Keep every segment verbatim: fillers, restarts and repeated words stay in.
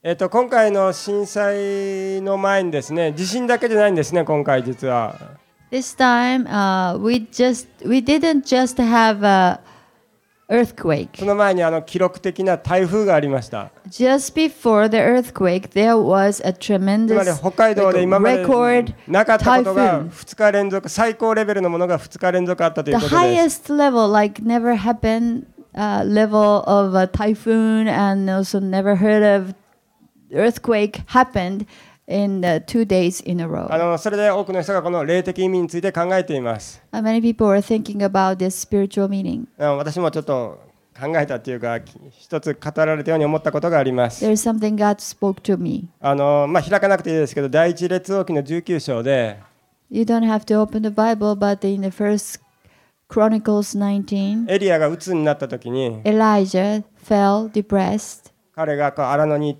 えっと、今回の震災の前にですね、地震だけじゃないんですね、今回実は。 This time, uh, we just we didn't just have a そ earthquake. の前にあの記録的な台風がありました。 Just before the earthquake, there was a つまり tremendous 北海道で like, 今まで record なかったことが typhoon. ふつか連続、最高レベルのものがふつか連続あったという The ことです。 highest level, like never happened, uh, level of a typhoon, and also never heard of earthquake happened in the two days in a あ row. のそれで多くの人がこの霊的意味について考えています。 Uh, many people are thinking about this spiritual meaning. あの私もちょっと考えたというか、一つ語られたように思ったことがあります。 There's something God spoke to me. あの、まあ、開かなくていいですけど、第一列王記のじゅうきゅう章で、 You don't have to open the Bible, but in the first Chronicles nineteen, エリアが鬱になった時に、 Elijah fell depressed. 彼がこう荒野に行って、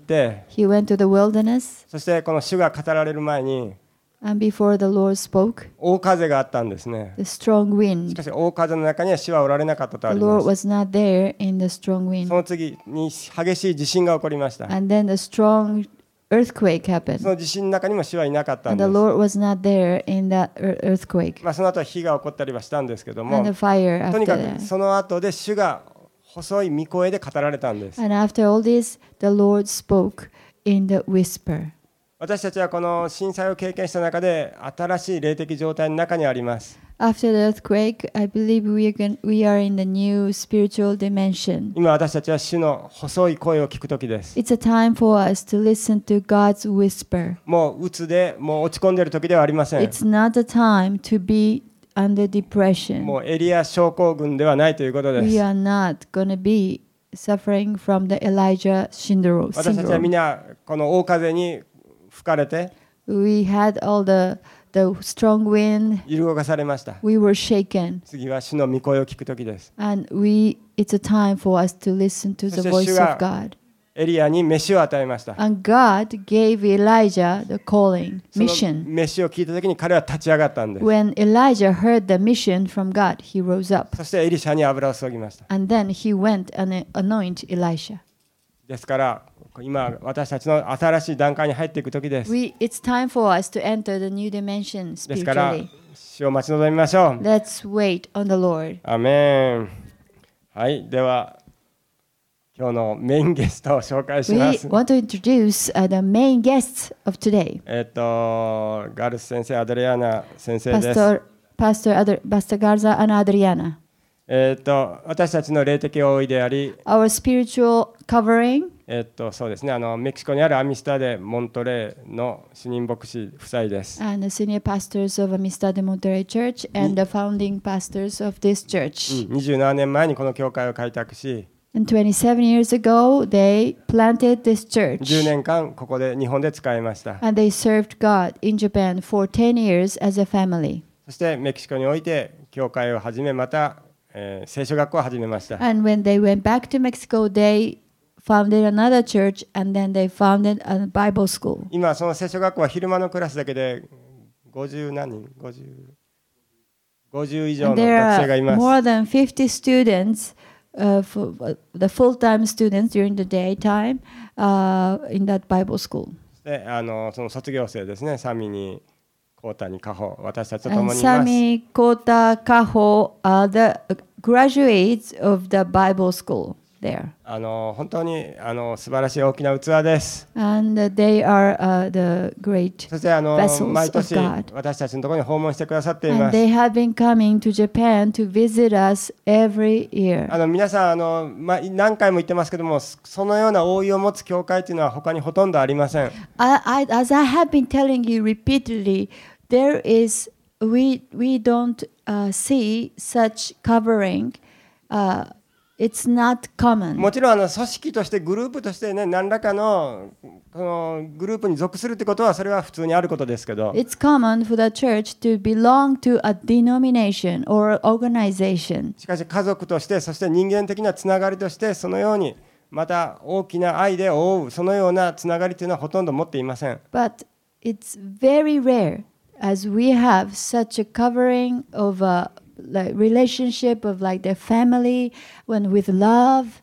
He went to the wilderness, そしてこの主が語られる前に and before the Lord spoke, 大風があったんですね。 the strong し wind. かし大風の中には主はおられなかったとあ The りま Lord す。 was not there in the strong そ wind. の次に激しい地震が起こりました。 And then the strong earthquake そ happened. の地震の中にも主はいなかったん And で the す。 Lord was not there in that ear- earthquake. まあ、その後は火が起こったりはしたんですけども、 And the fire とに after かく that. その後で主が細い御声で語られたんです。 And after all this, the Lord spoke in the whisper. 私たちはこの震災を経験した中で新しい霊的状態の中にあります。 After the earthquake, I believe we are, gon- we are in the new spiritual dimension. 今私たちは主の細い声を聞くときです。 It's a time for us to listen to God's whisper. もう鬱でもう落ち込んでいる時ではありません。 It's not a time to be under depression. もうエリア症候群ではないということで We す。 are not going to be suffering from the Elijah syndrome. 私たちはみん syndrome. なこの大風に吹かれて We had all the, the strong wind. 揺る動かされました。 We were shaken. 次は主の御声を聞くときです。 And we, it's a time for us to listen to そ the して voice 主が of God. エリアに飯を与えました。 And God gave Elijah the calling, その mission. 飯を聞いたときに彼は立ち上がったんです。 When Elijah heard the mission from God, he rose up. そしてエリシャに油を注ぎました。 And then he went and anointed Elisha. ですから今私たちの新しい段階に入っていくときです。 We, it's time for us to enter the new dimension ですから spiritually. 主を待ち望みましょう。 Let's wait on the Lord. アメン。はい、では今日のメインゲストを紹介し We ます。 want to introduce uh, the main guests of today. えっとガルス先生、アドリアナ先生です。 Pastor, Pastor, Adr- Pastor Garza and Adriana. えっと私たちの霊的覆いであり、 Our spiritual covering. えっとそうですね、あのメキシコにあるアミスタでモントレーの主任牧師夫妻です。 And the senior pastors of Amistad de Monterrey Church and the founding pastors of this church. にじゅうななねんまえにこの教会を開拓し、 And twenty-seven years ago, they planted this じゅう church. 年間ここで日本で使いました。 And they served God in Japan for ten years as a family. そしてメキシコにおいて教会を始め、また、えー聖書学校を始めました。 And when they went back to Mexico, they founded another church and then they founded a Bible school. 今その聖書学校は昼間のクラスだけでごじゅう何人 50, ごじゅう以上 And の there 学生がい are ます。 more than fifty students, uh, for, uh, the full-time students during the daytime uh, in that Bible school. であのその卒業生ですね、サミに、コータに、カホ、私たちと共 And にいます。 Sami, Kota, Kaho are the graduates of the Bible school there. あの本当にあの素晴らしい大きな器です。 And uh, they are uh, the great. そしてあの vessels 毎 of 年 God. 私たちのところに訪問してくださってい And ます。 they have been coming to Japan to visit us every year. あの皆さんあの、ま、何回も言ってますけども、そのような覆いを持つ教会というのは他にほとんどありません。 I, I, as I have been telling you repeatedly, there is we we don't uh, see such covering. Uh, it's not common. もちろんあの組織としてグループとしてね、何らかのこのグループに属するということはそれは普通にあることですけど、 It's common for the church to belong to a denomination or organization. しかし家族として、そして人間的なつながりとして、そのようにまた大きな愛で覆うそのようなつながりというのはほとんど持っていません。 But it's very rare as we have such a covering of a like relationship of like the family when with love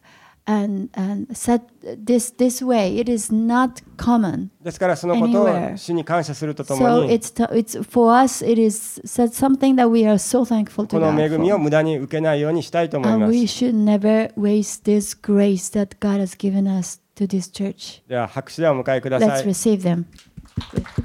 and and such this this way. It is not common. ですからそのことを Anywhere. 主に感謝するととも So に it's t- it's for us. It is such something that we are so thankful こ to の恵 God みを for. 無駄に受けないようにしたいと思い And ます。 we should never waste this grace that God has given us to this church. では拍手でお迎えくださ Let's い。 receive them.